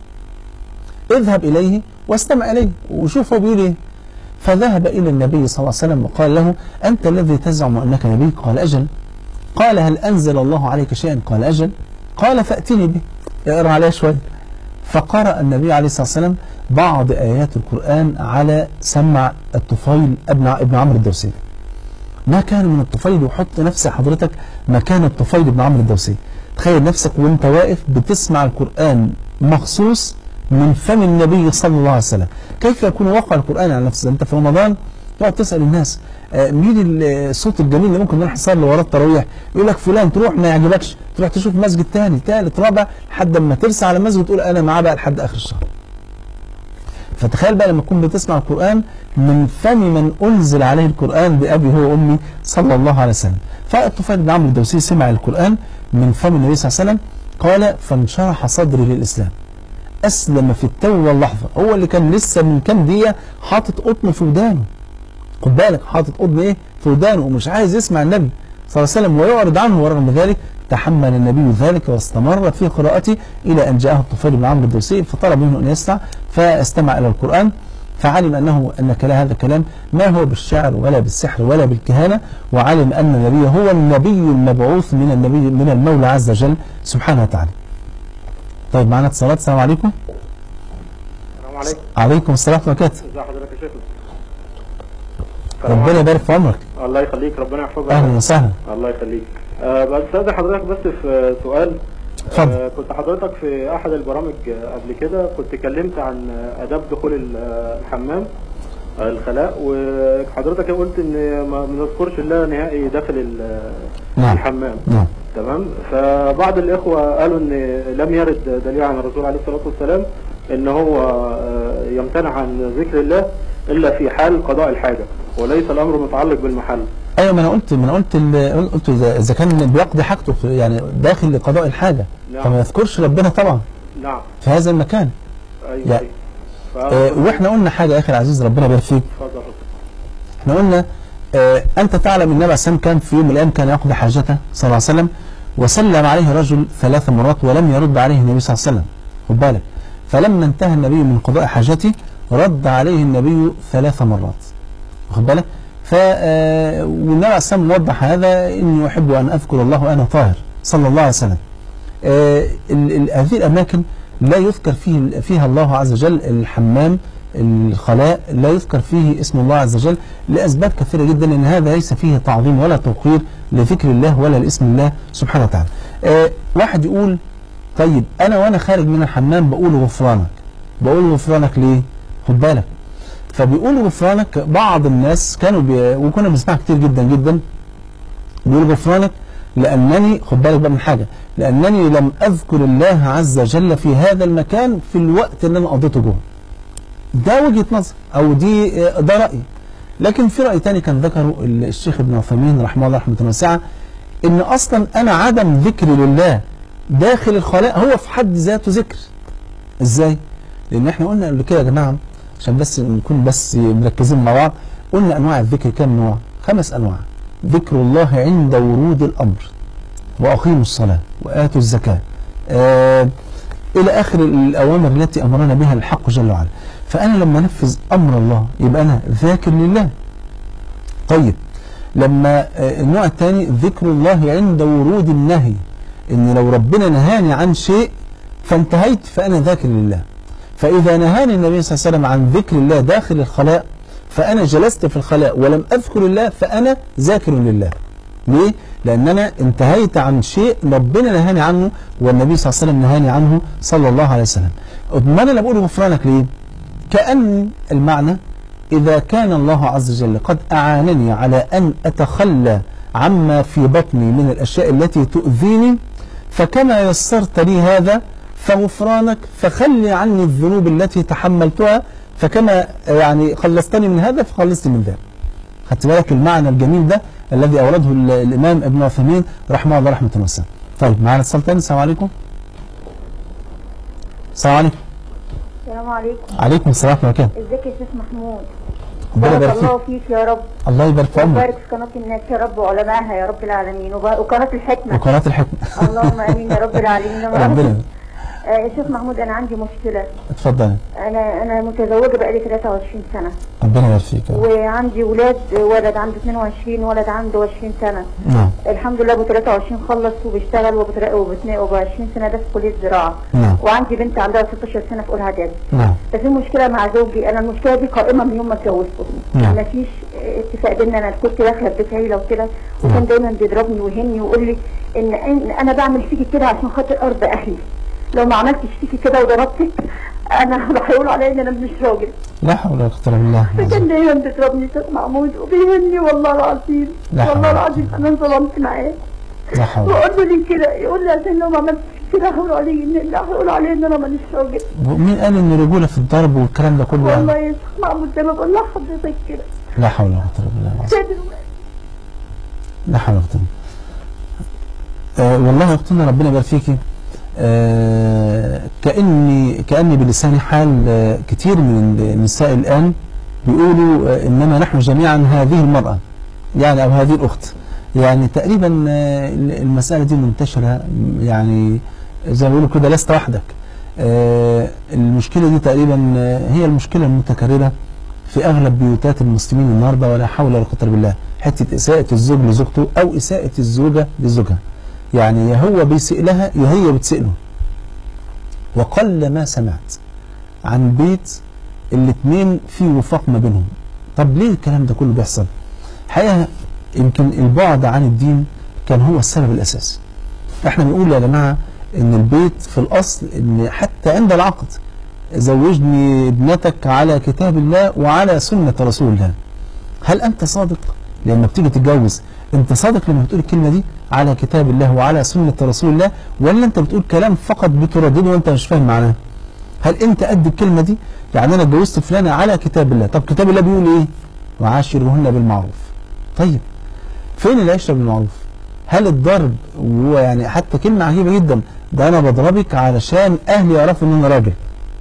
اذهب إليه واستمع إليه وشوف هو بيقول إيه. فذهب إلى النبي صلى الله عليه وسلم وقال له أنت الذي تزعم أنك نبي؟ قال أجل. قال هل أنزل الله عليك شيئا؟ قال أجل. قال فأتني به، اقرأ عليه شوية. فقرأ النبي عليه الصلاة والسلام بعض آيات القرآن على سمع الطفيل ابن ابن عمرو الدوسي. ما كان من الطفيل، وحط نفسك حضرتك مكان الطفيل بن عمرو الدوسي، تخيل نفسك وانت واقف بتسمع القرآن مخصوص من فم النبي صلى الله عليه وسلم. كيف يكون واقع القرآن على نفسه؟ انت في رمضان تقعد تسأل الناس آه مين الصوت الجميل اللي ممكن نروح نصلي وراه التراويح، يقول لك فلان، تروح ما يعجبكش تروح تشوف مسجد ثاني ثالث رابع لحد ما ترسى على مسجد تقول انا معاه بقى لحد اخر الشهر. فتخيل بقى لما تكون بتسمع القرآن من فم من أنزل عليه القرآن بأبي هو أمي صلى الله عليه وسلم. فالطفيل بن عمرو الدوسي سمع القرآن من فم النبي صلى الله عليه وسلم، قال فانشرح صدري للإسلام، أسلم في التو واللحظة. هو اللي كان لسه من كام دقيقة حاطط قطن في ودانه، خد بالك حاطط قطن إيه في ودانه ومش عايز يسمع النبي صلى الله عليه وسلم ويعرض عنه، ورغم ذلك تحمل النبي ذلك واستمر في قراءته إلى أن جاءه الطفيل بن عمرو الدوسي فطلب منه أن يسمع، فاستمع إلى القرآن فعلم أنه أن هذا الكلام ما هو بالشعر ولا بالسحر ولا بالكهانة، وعلم أن النبي هو النبي المبعوث من النبي من المولى عز وجل سبحانه وتعالى. طيب معنا اتصالات. السلام عليكم. السلام عليكم. عليكم السلام ورحمة الله وبركاته. ازي حضرتك يا شيخ؟ ربنا يبارك في عمرك. الله يخليك، ربنا يحفظك. أهلا وسهلا. الله يخليك. أه بستاذن حضرتك بس في سؤال. اتفضل. أه كنت حضرتك في أحد البرامج قبل كده كنت اتكلمت عن آداب دخول الحمام الخلاء، وحضرتك قلت ان ما بنذكرش الله نهائي داخل نعم. الحمام. نعم. تمام. فبعض الإخوة قالوا ان لم يرد دليل عن الرسول عليه الصلاة والسلام ان هو يمتنع عن ذكر الله الا في حال قضاء الحاجة، وليس الامر متعلق بالمحل. ايوه، ما انا قلت ما انا قلت قلت اذا كان بيقضي حاجته يعني داخل لقضاء الحاجه. نعم. فما يذكرش ربنا طبعا. نعم. في هذا المكان. ايوه. يعني آه واحنا قلنا حاجه يا اخي العزيز ربنا يبارك فيك. اتفضل. احنا قلنا آه انت تعلم النبي عليه الصلاه والسلام كان في يوم من الايام كان يقضي حاجته صلى الله عليه وسلم وسلم عليه رجل ثلاث مرات ولم يرد عليه النبي صلى الله عليه وسلم. خد بالك. فلما انتهى النبي من قضاء حاجته رد عليه النبي ثلاث مرات. واخد بالك؟ ف والنبي عليه الصلاه والسلام وضح هذا اني احب ان اذكر الله وانا طاهر صلى الله عليه وسلم. هذه الاماكن لا يذكر فيه فيها الله عز وجل، الحمام الخلاء لا يذكر فيه اسم الله عز وجل لاسباب كثيره جدا، ان هذا ليس فيه تعظيم ولا توقير لذكر الله ولا لاسم الله سبحانه وتعالى. أه واحد يقول طيب انا وانا خارج من الحمام بقول غفرانك، بقول غفرانك ليه؟ خد بالك. فبيقول غفرانك بعض الناس كانوا بي... وكنا بنسمعها كتير جدا جدا، بيقول غفرانك لأنني، خد بالك بقى من حاجة، لأنني لم أذكر الله عز وجل في هذا المكان في الوقت اللي أنا قضيته جوه. ده وجهة نظر أو دي ده رأي. لكن في رأي تاني كان ذكره الشيخ ابن عثيمين رحمه الله رحمة واسعة، إن أصلا أنا عدم ذكر لله داخل الخلاء هو في حد ذاته ذكر. إزاي؟ لأن إحنا قلنا قبل كده يا جماعة عشان بس نكون بس مركزين مع بعض، قلنا أنواع الذكر كم نوع؟ خمس أنواع. ذكر الله عند ورود الأمر، وأقيموا الصلاة وآتوا الزكاة، آه إلى آخر الأوامر التي أمرنا بها الحق جل وعلا. فأنا لما أنفذ أمر الله يبقى أنا ذاكر لله. طيب لما آه النوع الثاني ذكر الله عند ورود النهي، ان لو ربنا نهاني عن شيء فانتهيت فانا ذاكر لله. فاذا نهاني النبي صلى الله عليه وسلم عن ذكر الله داخل الخلاء فانا جلست في الخلاء ولم اذكر الله فانا ذاكر لله. ليه؟ لان انا انتهيت عن شيء ربنا نهاني عنه والنبي صلى الله عليه وسلم نهاني عنه صلى الله عليه وسلم. ما انا بقول غفرانك ليه؟ كأن المعنى إذا كان الله عز وجل قد أعانني على أن أتخلى عما في بطني من الأشياء التي تؤذيني فكما يسرت لي هذا فغفرانك فخلي عني الذنوب التي تحملتها فكما يعني خلصتني من هذا فخلصتني من ذلك. خدت بالك المعنى الجميل ده الذي أورده الإمام ابن عثيمين رحمه الله رحمة واسعة. طيب معنا اتصال تاني. السلام عليكم. السلام عليكم. السلام عليكم. عليكم السلام ورحمة الله وبركاته. ازيك يا شيخ محمود؟ ربنا بارك يبارك الله فيك. فيك يا رب. الله يبارك في عمرك. وبارك في قناة الناس يا رب وعلمائها يا رب العالمين وب- وقناة الحكمة. وقناة الحكمة. اللهم امين يا رب العالمين. ربنا. آه يا شيخ محمود انا عندي مشكلة. اتفضل. انا انا متزوجة بقالي ثلاثة وعشرين سنة. ربنا يبارك فيك. وعندي ولاد، ولد عنده اثنين وعشرين ولد عنده عشرين سنة. نعم. الحمد لله ابو ثلاثة وعشرين خلص وبيشتغل وابو عشرين سنة ده في كلية زراعة. نعم. وعندي بنت عندها ستاشر سنة في اولى اعدادي. نعم. ففي مشكلة مع زوجي، انا المشكلة دي قائمة من يوم ما اتجوزته. نعم. مفيش اتفاق بينا، انا كنت داخلة بيت عيلة وكده نعم. وكان دايما بيضربني ويهني ويقول لي ان إن انا بعمل فيكي كده عشان خاطر ارض اهلي، لو ما عملتش فيكي كده وضربتك انا هيقولوا عليا ان انا مش راجل. لا حول ولا قوة الا بالله. فكان دايما بيضربني شيخ محمود وبيهني والله العظيم، لا حول والله ولا العظيم انا ظلمت معاه. لا حول. واقول له ليه كده؟ يقول لي عشان لو ما عملتش كده هيقولوا علي ان هيقولوا علي ان انا مانيش راجل. ومين قال ان الرجولة في الضرب والكلام ده كله؟ والله يعني يا شيخ محمود زي ما بقول لحضرتك كده. لا حول ولا قوة الا بالله. كده لا حول ولا قوة. آه والله يا اختنا ربنا يبارك فيكي. آه كأني كأني بلسان حال آه كتير من النساء الآن بيقولوا آه إنما نحن جميعا هذه المرأة، يعني أو هذه الأخت. يعني تقريبا آه المسألة دي منتشرة، يعني زي ما بيقولوا كده لست وحدك. آه المشكلة دي تقريبا آه هي المشكلة المتكررة في أغلب بيوتات المسلمين النهارده، ولا حول ولا قوة إلا بالله. حتة إساءة الزوج لزوجته أو إساءة الزوجة لزوجها. يعني يا هو بيسئ لها يا هي بتسئ له. وقل ما سمعت عن بيت الاثنين في وفاق ما بينهم. طب ليه الكلام ده كله بيحصل؟ حقيقة يمكن البعد عن الدين كان هو السبب الأساسي. احنا بنقول يا جماعة ان البيت في الأصل ان حتى عند العقد زوجني ابنتك على كتاب الله وعلى سنة رسول الله. هل أنت صادق لما بتيجي تتجوز؟ أنت صادق لما بتقول الكلمة دي على كتاب الله وعلى سنة رسول الله، ولا أنت بتقول كلام فقط بتردده وأنت مش فاهم معناه؟ هل أنت قد الكلمة دي؟ يعني أنا اتجوزت فلانة على كتاب الله، طب كتاب الله بيقول إيه؟ وعاشرهن بالمعروف. طيب فين العشرة بالمعروف؟ هل الضرب وهو يعني حتى كلمة عجيبة جدا، ده أنا بضربك علشان أهلي يعرفوا إن أنا راجل.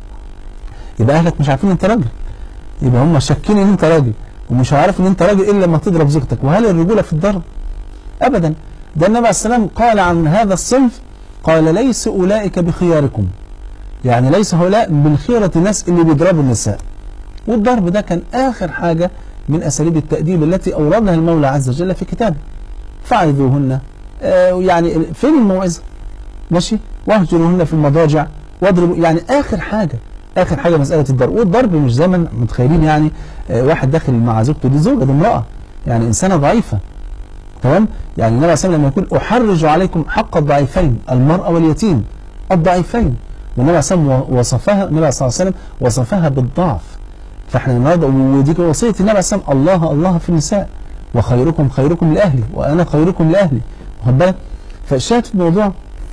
يبقى أهلك مش عارفين إن أنت راجل، يبقى هم شاكين إن أنت راجل ومش عارف إن أنت راجل إلا لما تضرب زوجتك. وهل الرجولة في الضرب؟ أبدا. ده النبي عليه السلام قال عن هذا الصنف، قال ليس أولئك بخياركم، يعني ليس هؤلاء من خيرة الناس اللي بيضربوا النساء. والضرب ده كان آخر حاجة من أساليب التأديب التي أوردها المولى عز وجل في كتابه. فعظوهن، آه يعني فين الموعظة؟ ماشي؟ واهجروهن في المضاجع واضربوا، يعني آخر حاجة آخر حاجة مسألة الضرب. والضرب مش زي ما متخيلين يعني آه واحد داخل مع زوجته، دي زوجة، دي امرأة، يعني إنسانة ضعيفة. تمام؟ يعني النبي عليه الصلاة والسلام لما يقول أحرج عليكم حق الضعيفين المرأة واليتيم، الضعيفين، والنبي عليه الصلاة والسلام وصفها، النبي صلى الله عليه وسلم وصفها بالضعف. فاحنا النهارده ودي وصية النبي عليه الصلاة والسلام، الله الله في النساء، وخيركم خيركم لأهلي وأنا خيركم لأهلي. واخد بالك؟ فالشاهد في الموضوع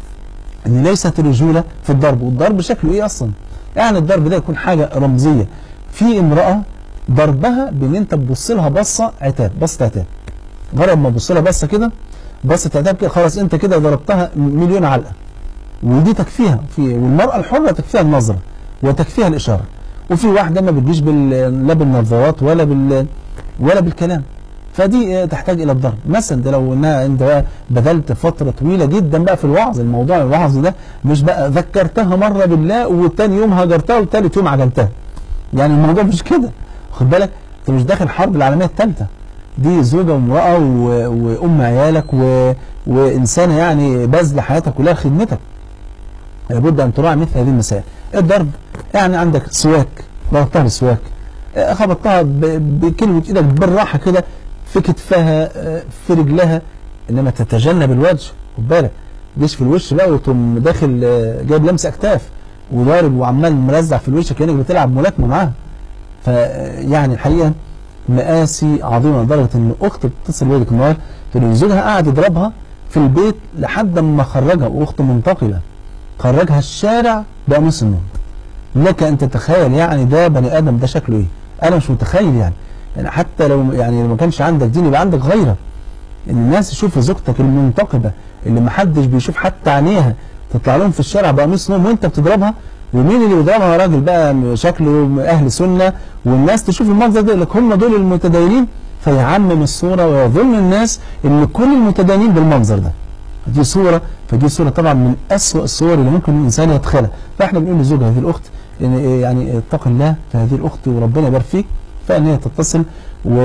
ان ليست الرجولة في الضرب. والضرب شكله ايه اصلا؟ يعني الضرب ده يكون حاجة رمزية. في امرأة ضربها بان انت تبص لها بصة عتاب، بصة عتاب. جرب ما تبص لها بصة كده، بصة عتاب كده، خلاص انت كده ضربتها مليون علقة. ودي تكفيها، في والمرأة الحرة تكفيها النظرة وتكفيها الإشارة. وفي واحدة ما بتجيش بال لا بالنظرات ولا بال ولا بالكلام، فدي تحتاج الى الضرب. مثلا ده لو انها انت بذلت فتره طويله جدا بقى في الوعظ، الموضوع الوعظ ده مش بقى ذكرتها مره بالله والتاني يوم هجرتها والتالت يوم عجلتها. يعني الموضوع مش كده، خد بالك انت مش داخل حرب العالميه الثالثه. دي زوجة وامرأة وأم عيالك و... وإنسانة يعني باذله حياتك كلها لخدمتك. لابد أن تراعي مثل هذه المسائل. الضرب يعني عندك سواك، ضربتها بالسواك، خبطتها بكلمة إيدك بالراحة كده في كتفها في رجلها، إنما تتجنب الوجه. خد بالك جيش في الوش بقى وتقوم داخل جايب لمس أكتاف وضارب وعمال مرزع في الوش كأنك بتلعب ملاكمة معاها. فيعني الحقيقة مآسي عظيمة لدرجة إن أخت بتتصل بيدك النهار تقول لي زوجها قاعد يضربها في البيت لحد ما خرجها، وأخت منتقلة خرجها الشارع بقميص النوم. لك أن تتخيل يعني ده بني آدم ده شكله إيه؟ أنا مش متخيل يعني. يعني حتى لو يعني لو ما كانش عندك دين يبقى عندك غيره. إن الناس يشوفوا زوجتك المنتقبة اللي ما حدش بيشوف حتى عينيها تطلع لهم في الشارع بقميص نوم وأنت بتضربها، ومين اللي بيضربها؟ راجل بقى شكله أهل سنة، والناس تشوف المنظر ده لك هم دول المتدينين، فيعمم الصورة ويظن الناس إن كل المتدينين بالمنظر ده. دي صورة فدي صورة طبعا من أسوأ الصور اللي ممكن الإنسان يتخيلها. فإحنا بنقول لزوج هذه الأخت إن يعني اتق الله في هذه الأخت وربنا يبارك فيك، فإن هي تتصل و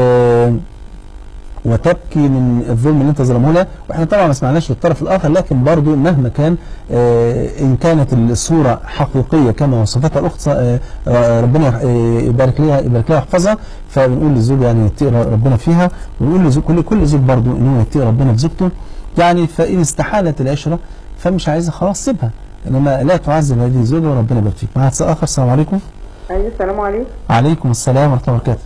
وتبكي من الظلم اللي انت ظلمه لها. واحنا طبعا ما سمعناش للطرف الاخر، لكن برضو مهما كان آه ان كانت الصوره حقيقيه كما وصفتها الاخت آه ربنا يبارك لها يبارك لها ويحفظها، فبنقول للزوج يعني يتقي ربنا فيها، ونقول لزوج كل كل زوج برضو ان هو يتقي ربنا في زوجته. يعني فان استحالت العشره فمش عايزه خلاص سيبها، انما لا تعذب هذه الزوجه وربنا يبارك فيك. معايا اتصال اخر. السلام عليكم. ايوه السلام عليكم. عليكم السلام ورحمه الله وبركاته.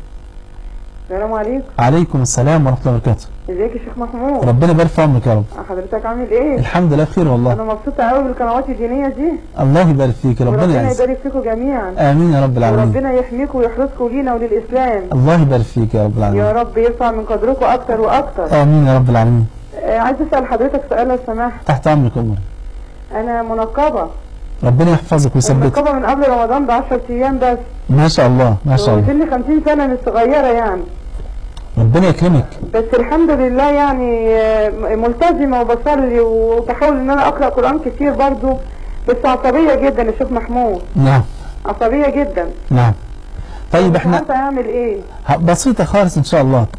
السلام عليكم. عليكم السلام ورحمه الله وبركاته. ازيك يا شيخ محمود؟ ربنا يبارك في عمرك يا رب. حضرتك عامل ايه؟ الحمد لله بخير والله. انا مبسوطه قوي بالقنوات الدينيه دي. الله يبارك فيك، ربنا ربنا يعزك. يبارك فيكم جميعا. امين يا رب العالمين. وربنا يحميكم ويحرسكم لينا وللاسلام. الله يبارك فيك يا رب العالمين. يا رب يرفع من قدركم اكتر واكتر. امين يا رب العالمين. آه عايز اسال حضرتك سؤال لو سمحت. تحت امرك يا امور. انا منقبه. ربنا يحفظك ويثبتك. منقبه من قبل رمضان ب عشرة ايام بس. ما شاء الله ما شاء الله. وسني خمسين سنه مش صغيره يعني. ربنا يكرمك. بس الحمد لله يعني ملتزمه وبصلي وبحاول ان انا اقرا قران كتير برضو، بس عصبيه جدا يا شيخ محمود. نعم. عصبيه جدا. نعم. طيب احنا انت هتعمل ايه؟ بسيطه خالص ان شاء الله.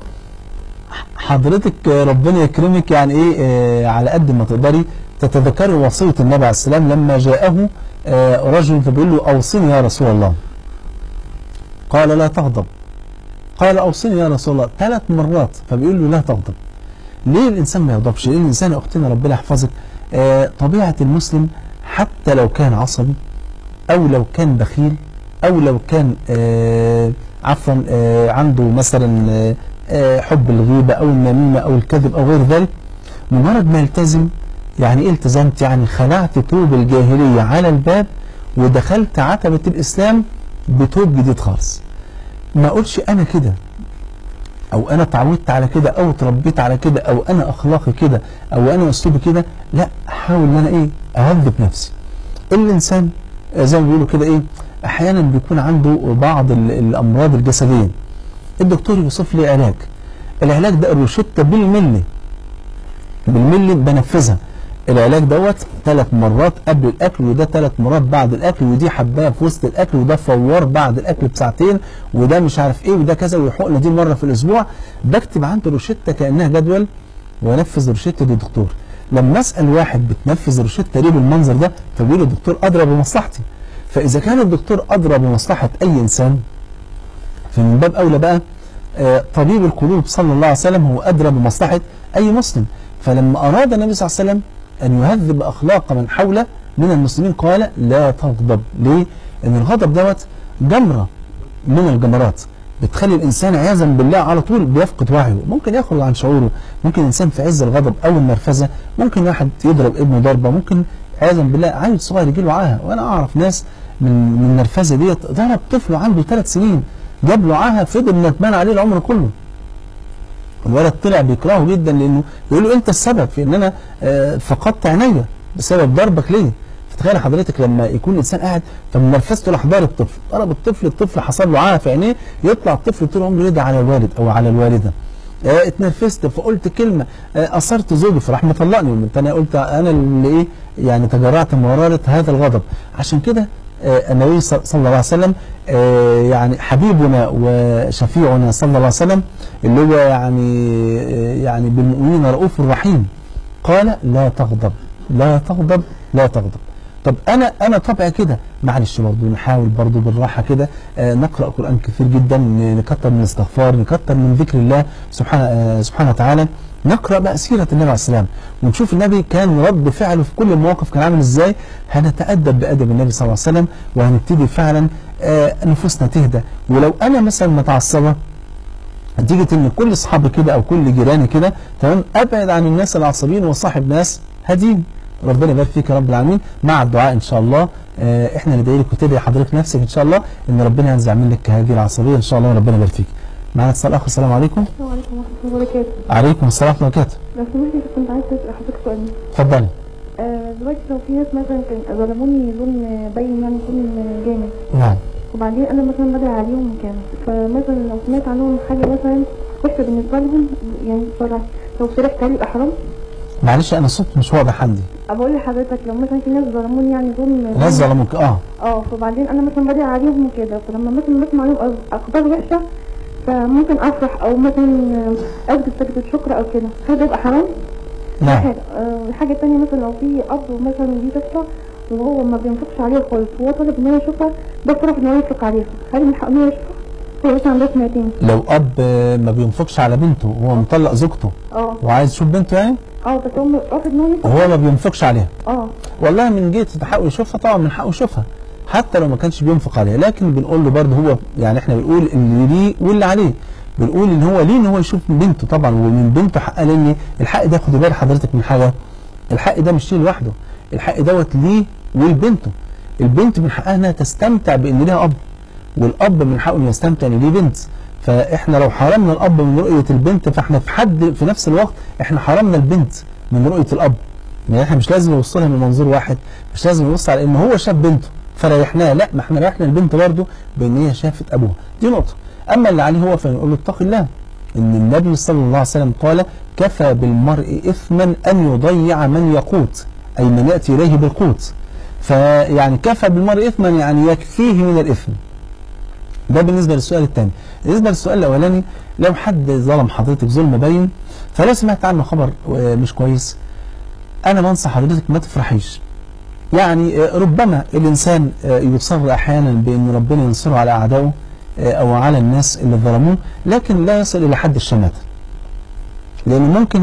حضرتك ربنا يكرمك يعني ايه آه على قد ما تقدري تتذكري وصيه النبي عليه السلام لما جاءه آه رجل فبيقول له اوصني يا رسول الله. قال لا تغضب. قال اوصني يا رسول الله ثلاث مرات، فبيقول له لا تغضب. ليه الانسان ما يغضبش؟ لان الانسان يا اختنا ربنا يحفظك آه طبيعه المسلم حتى لو كان عصبي او لو كان بخيل او لو كان آه عفوا آه عنده مثلا آه آه حب الغيبه او النميمه او الكذب او غير ذلك، مجرد ما يلتزم يعني ايه التزمت؟ يعني خلعت ثوب الجاهليه على الباب ودخلت عتبه الاسلام بثوب جديد خالص. ما اقولش انا كده او انا اتعودت على كده او اتربيت على كده او انا اخلاقي كده او انا اسلوبي كده، لا احاول ان انا ايه اهذب نفسي. الانسان زي ما بيقولوا كده ايه احيانا بيكون عنده بعض الامراض الجسديه، الدكتور يوصف لي علاج، العلاج ده الروشته بالملي بالملي بنفذها. العلاج دوت ثلاث مرات قبل الاكل، وده ثلاث مرات بعد الاكل، ودي حبايه في وسط الاكل، وده فوار بعد الاكل بساعتين، وده مش عارف ايه، وده كذا، والحقنه دي مره في الاسبوع. بكتب عنده روشته كانها جدول وانفذ الروشته دي دكتور. لما اسال واحد بتنفذ الروشته ليه بالمنظر ده، فبيقول الدكتور ادرى بمصلحتي. فاذا كان الدكتور ادرى بمصلحه اي انسان، فمن باب اولى بقى آه طبيب القلوب صلى الله عليه وسلم هو ادرى بمصلحه اي مسلم. فلما اراد النبي صلى الله عليه وسلم أن يهذب أخلاق من حوله من المسلمين قال لا تغضب. ليه؟ أن الغضب دوت جمرة من الجمرات بتخلي الإنسان عياذا بالله على طول بيفقد وعيه، ممكن يخرج عن شعوره، ممكن إنسان في عز الغضب أو النرفزة ممكن واحد يضرب ابنه ضربة، ممكن عياذا بالله عيل صغير يجي له عاهة. وأنا أعرف ناس من من النرفزة ديت ضرب طفل عنده ثلاث سنين جاب له عاهة فضل ندمان عليه العمر كله. الولد طلع بيكرهه جدا لانه يقول له انت السبب في ان انا فقدت عينيا بسبب ضربك ليه؟ فتخيل حضرتك لما يكون الانسان قاعد فمن نرفزته راح ضارب الطفل، ضرب الطفل، الطفل حصل له عاهه في عينيه، يطلع الطفل طول عمره يدعي على الوالد او على الوالده. اه اتنرفزت فقلت كلمه اه اثرت زوجي فراح مطلقني، ومن تاني قلت انا اللي ايه يعني تجرعت مراره هذا الغضب. عشان كده آه النبي صلى الله عليه وسلم آه يعني حبيبنا وشفيعنا صلى الله عليه وسلم اللي هو يعني آه يعني بالمؤمنين رؤوف رحيم، قال لا تغضب لا تغضب لا تغضب. طب انا انا طبعي كده، معلش برضه نحاول برضه بالراحه كده، آه نقرا قران كثير جدا، نكتر من الاستغفار، نكتر من ذكر الله سبحانه آه سبحانه وتعالى، نقرا بقى سيره النبي عليه السلام ونشوف النبي كان رد فعله في كل المواقف كان عامل ازاي. هنتادب بادب النبي صلى الله عليه وسلم وهنبتدي فعلا آه نفوسنا تهدى. ولو انا مثلا متعصبه نتيجه ان كل اصحابي كده او كل جيراني كده تمام، ابعد عن الناس العصبيين وصاحب ناس هادين. ربنا يبارك فيك يا رب العالمين. مع الدعاء ان شاء الله آه احنا ندعي لك وتدعي حضرتك نفسك ان شاء الله ان ربنا ينزع منك هذه العصبيه ان شاء الله وربنا يبارك فيك. معنا اتصال اخر. السلام عليكم. السلام عليكم ورحمه الله وبركاته. عليكم السلام ورحمه الله وبركاته. لو سمحتي كنت عايزه اسال حضرتك سؤال. اتفضلي. آه دلوقتي لو في ناس مثلا كان ظلموني ظلم باين يعني ظلم جامد، نعم. وبعدين انا مثلا بدعي عليهم كان، فمثلا لو سمعت عنهم حاجه مثلا وحشه بالنسبه لهم يعني فرح، لو فرحت عليه يبقى حرام؟ معلش انا الصوت مش واضح عندي. بقول لحضرتك لو مثلا في ناس ظلموني يعني ظلم ناس ظلموك اه اه فبعدين انا مثلا بدعي عليهم وكده، فلما مثلا بسمع عليهم اخبار وحشه فممكن افرح او مثلا اكتب سجدة شكر او كده، هل ده يبقى حرام؟ نعم. حاجه آه حاجه ثانيه مثلا لو في اب مثلا دي طفله وهو ما بينفقش عليها خالص وهو طالب ان هو يشوفها بس رفض ان هو ينفق عليها، هل من حقه ان هو يشوفها؟ هو مثلا عنده سنتين. لو اب ما بينفقش على بنته وهو مطلق زوجته اه وعايز يشوف بنته يعني اه بس هو رافض ان هو ينفق وهو ما بينفقش عليها، اه والله من جهه حقه يشوفها طبعا من حقه يشوفها حتى لو ما كانش بينفق عليها، لكن بنقول له برضه هو يعني احنا بنقول اللي ليه واللي عليه، بنقول ان هو ليه ان هو يشوف من بنته طبعا ومن بنته حقها، لان الحق ده خدي بال حضرتك من حاجه، الحق ده مش ليه لوحده، الحق دوت ليه ولبنته. البنت من حقها انها تستمتع بان ليها اب، والاب من حقه انه يستمتع ان ليه بنت. فاحنا لو حرمنا الاب من رؤيه البنت فاحنا في حد في نفس الوقت احنا حرمنا البنت من رؤيه الاب. يعني احنا مش لازم نوصلها من منظور واحد، مش لازم نبص على ان هو شاف بنته فريحناه، لا ما احنا ريحنا البنت برضه بان هي شافت ابوها، دي نقطه. اما اللي عليه هو فنقول له اتق الله، ان النبي صلى الله عليه وسلم قال كفى بالمرء اثما ان يضيع من يقوت، اي من ياتي اليه بالقوت. فيعني كفى بالمرء اثما يعني يكفيه من الاثم. ده بالنسبه للسؤال الثاني. بالنسبه للسؤال الاولاني، لو حد ظلم حضرتك ظلم باين فلو سمعت عنه خبر مش كويس انا بنصح حضرتك ما تفرحيش. يعني ربما الانسان يصر احيانا بان ربنا ينصره على اعدائه او على الناس اللي ظلموه، لكن لا يصل الى حد الشماتة، لان ممكن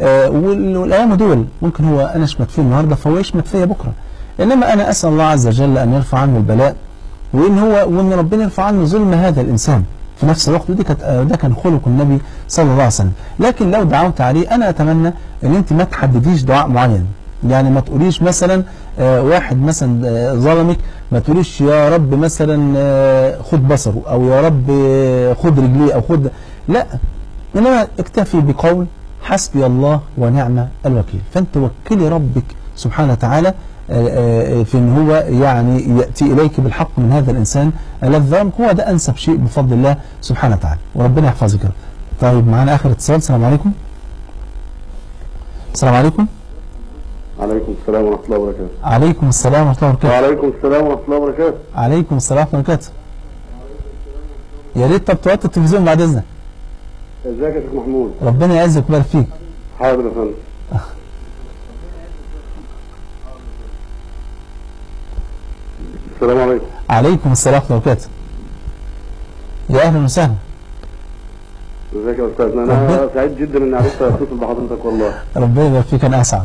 والايام دول ممكن هو انا اشمت فيه النهارده فهو يشمت فيا بكره، انما انا اسال الله عز وجل ان يرفع عنه البلاء وان هو وان ربنا يرفع عنه ظلم هذا الانسان في نفس الوقت. ودي كانت ده كان خلق النبي صلى الله عليه وسلم. لكن لو دعوت عليه انا اتمنى ان انت ما تحدديش دعاء معين، يعني ما تقوليش مثلا آه واحد مثلا آه ظلمك ما تقوليش يا رب مثلا آه خد بصره او يا رب آه خد رجليه او خد، لا، انما اكتفي بقول حسبي الله ونعم الوكيل. فانت وكلي ربك سبحانه وتعالى في ان هو يعني ياتي اليك بالحق من هذا الانسان الذي ظلمك، هو ده انسب شيء بفضل الله سبحانه وتعالى وربنا يحفظك. طيب معانا اخر اتصال. السلام عليكم. السلام عليكم. عليكم السلام ورحمه الله وبركاته. عليكم السلام ورحمه الله وبركاته. وعليكم السلام ورحمه الله وبركاته. عليكم السلام ورحمه الله وبركاته. يا ريت طب توطي التلفزيون بعد اذنك. ازيك يا شيخ محمود؟ ربنا يعزك ويبارك فيك. حاضر يا فندم. السلام عليكم. عليكم السلام ورحمه الله وبركاته. يا اهلا وسهلا. ازيك يا استاذنا؟ انا سعيد جدا اني عرفت اتصل بحضرتك والله. ربنا يبارك فيك، انا اسعد.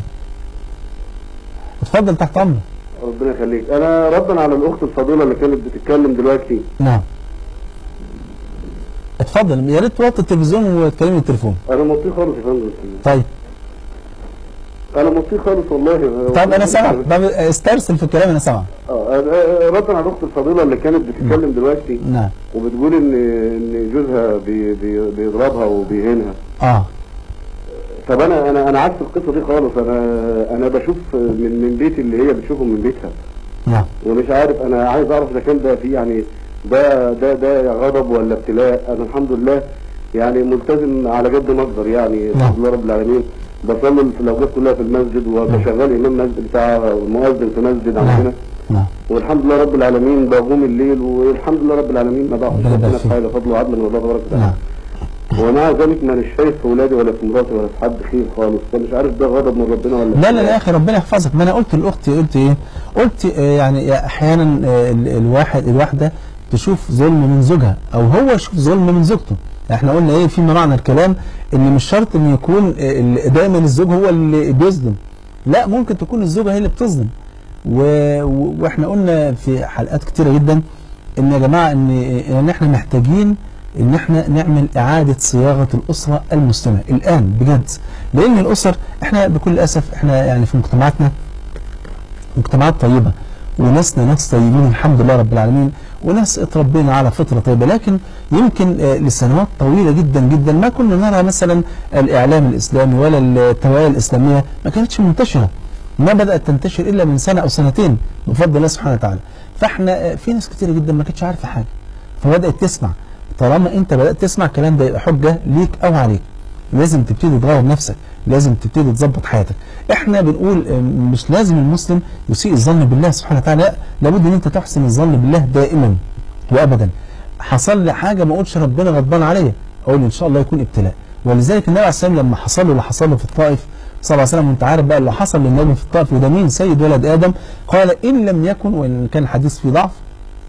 اتفضل تحت امرك. ربنا يخليك. انا ردا على الاخت الفاضله اللي كانت بتتكلم دلوقتي. نعم. اتفضل، يا ريت توطي التلفزيون وتكلمني التليفون. انا مطيع خالص يا فندم. طيب. انا مطيع خالص والله. طب انا سامعك، استرسل في الكلام انا سامعك. اه ردا على الاخت الفاضله اللي كانت بتتكلم دلوقتي. نعم. وبتقول ان ان جوزها بي بي بيضربها وبيهينها. اه. طب انا انا انا عكس القصه دي خالص. انا انا بشوف من من بيتي اللي هي بتشوفه من بيتها. نعم. ومش عارف، انا عايز اعرف اذا كان ده في يعني ده ده ده غضب ولا ابتلاء. انا الحمد لله يعني ملتزم على قد ما اقدر يعني الحمد لله رب العالمين. بصلي في الاوقات كلها في المسجد وبشغل امام مسجد بتاع مؤذن في مسجد عندنا. نعم. والحمد لله رب العالمين بقوم الليل، والحمد لله رب العالمين ما بعرفش ربنا في حاجه فضل وعدل من الله تبارك وتعالى. نعم. ومع ذلك ما مش شايف في ولادي ولا في مراتي ولا في حد خير خالص، فمش عارف ده غضب من ربنا ولا لا لا لا يا اخي ربنا يحفظك. ما انا قلت لاختي قلت ايه؟ قلت آه يعني احيانا آه الواحد الواحده تشوف ظلم من زوجها او هو يشوف ظلم من زوجته. احنا قلنا ايه في معنى الكلام ان مش شرط ان يكون آه دايما الزوج هو اللي بيظلم، لا ممكن تكون الزوجه هي اللي بتظلم. واحنا قلنا في حلقات كتيره جدا ان يا جماعه ان ان احنا محتاجين ان احنا نعمل اعادة صياغة الاسرة المسلمة الان بجد، لان الاسر احنا بكل اسف احنا يعني في مجتمعاتنا مجتمعات طيبة وناسنا ناس طيبين الحمد لله رب العالمين، وناس اتربينا على فطرة طيبة، لكن يمكن لسنوات طويلة جدا جدا ما كنا نرى مثلا الاعلام الاسلامي ولا التوعية الاسلامية ما كانتش منتشرة، ما بدأت تنتشر الا من سنة او سنتين بفضل الله سبحانه وتعالى. فاحنا في ناس كتير جدا ما كانتش عارفة حاجة فبدأت تسمع. طالما انت بدأت تسمع الكلام ده يبقى حجة ليك او عليك، لازم تبتدي تغير نفسك، لازم تبتدي تظبط حياتك. احنا بنقول مش لازم المسلم يسيء الظن بالله سبحانه وتعالى، لا لابد ان انت تحسن الظن بالله دائما وابدا. حصل لي حاجة ما اقولش ربنا غضبان عليا، اقول ان شاء الله يكون ابتلاء. ولذلك النبي عليه الصلاه والسلام لما حصل له اللي حصل له في الطائف صلى الله عليه وسلم، وانت عارف بقى اللي حصل للنبي في الطائف وده مين؟ سيد ولد ادم. قال ان لم يكن، وان كان الحديث فيه ضعف،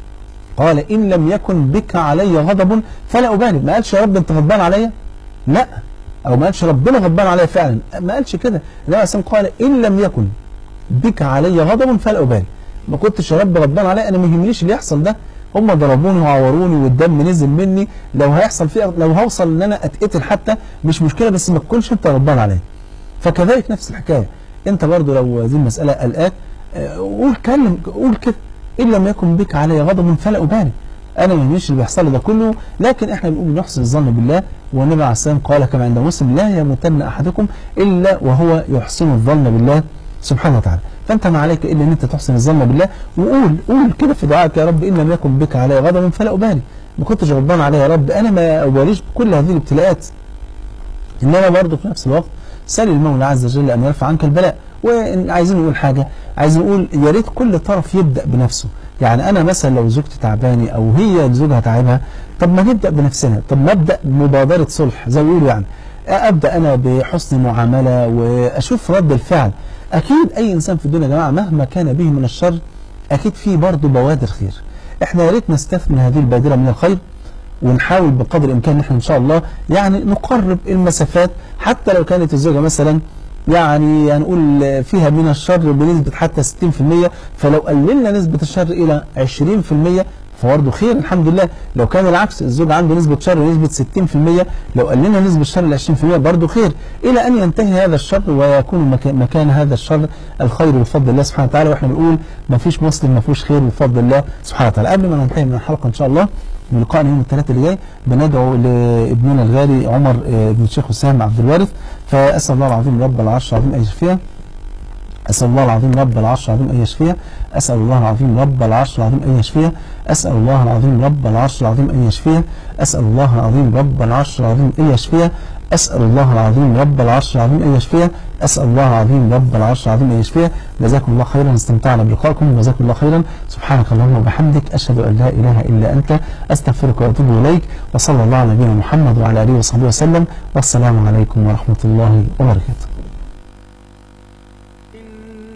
قال إن لم يكن بك علي غضب فلا أبالي. ما قالش يا رب أنت غضبان عليا؟ لا، أو ما قالش ربنا غضبان عليا فعلا، ما قالش كده. النبي عليه الصلاة والسلام قال إن لم يكن بك علي غضب فلا أبالي. ما كنتش يا رب غضبان عليا، أنا ما يهمنيش اللي يحصل ده، هم ضربوني وعوروني والدم نزل مني، لو هيحصل فيه لو هوصل إن أنا أتقتل حتى مش مشكلة، بس ما تكونش أنت غضبان عليا. فكذلك نفس الحكاية، أنت برضو لو هذه المسألة قلقاك قول كلم قول كده إن لم يكن بك علي غضب فلا أبالي، أنا ما يهمنيش اللي بيحصل ده كله. لكن إحنا بنقول نحسن الظن بالله، والنبي عليه الصلاة والسلام قال كما عند مسلم لا يموتن أحدكم إلا وهو يحسن الظن بالله سبحانه وتعالى. فأنت ما عليك إلا أن أنت تحسن الظن بالله، وقول قول كده في دعائك يا رب إن لم يكن بك علي غضب فلا أبالي، ما كنتش غضبان عليا يا رب، أنا ما أباليش بكل هذه الابتلاءات. إنما برضه في نفس الوقت سأل المولى عز وجل أن يرفع عنك البلاء. وعايزين نقول حاجة، عايزين نقول يا ريت كل طرف يبدأ بنفسه. يعني أنا مثلا لو زوجتي تعباني أو هي زوجها تعبها، طب ما نبدأ بنفسنا، طب ما أبدأ بمبادرة صلح زي ما بيقولوا، يعني أبدأ أنا بحسن معاملة وأشوف رد الفعل. أكيد أي إنسان في الدنيا يا جماعة مهما كان به من الشر أكيد فيه برضه بوادر خير. إحنا يا ريت نستثمر هذه البادرة من الخير، ونحاول بقدر الإمكان إن إحنا إن شاء الله يعني نقرب المسافات، حتى لو كانت الزوجة مثلا يعني هنقول فيها من الشر بنسبة حتى ستين في المية، فلو قللنا نسبة الشر إلى عشرين في المية فبرضه خير الحمد لله. لو كان العكس الزوج عنده نسبة شر نسبة ستين في المية، لو قللنا نسبة الشر ل عشرين في المية برضه خير، إلى أن ينتهي هذا الشر ويكون مكان هذا الشر الخير بفضل الله سبحانه وتعالى. وإحنا بنقول ما فيش مسلم ما فيهوش خير بفضل الله سبحانه وتعالى. قبل ما ننتهي من الحلقة إن شاء الله من لقائنا يوم الثلاثاء اللي جاي، بندعو لابننا الغالي عمر بن الشيخ حسام عبد الوارث، فأسأل الله العظيم رب العرش العظيم أن يشفيه، أسأل الله العظيم رب العرش العظيم أن يشفيه، أسأل الله العظيم رب العرش العظيم أن يشفيه، أسأل الله العظيم رب العرش العظيم أن يشفيه، أسأل الله العظيم رب العرش العظيم أن يشفيه، أسأل الله العظيم رب العرش العظيم أن يشفيه، أسأل الله العظيم رب العرش العظيم أن يشفيه. جزاكم الله خيرا، استمتعنا بلقائكم وجزاكم الله خيرا. سبحانك اللهم وبحمدك، أشهد أن لا إله إلا أنت، أستغفرك وأتوب إليك، وصلى الله على نبينا محمد وعلى آله وصحبه وسلم، والسلام عليكم ورحمة الله وبركاته.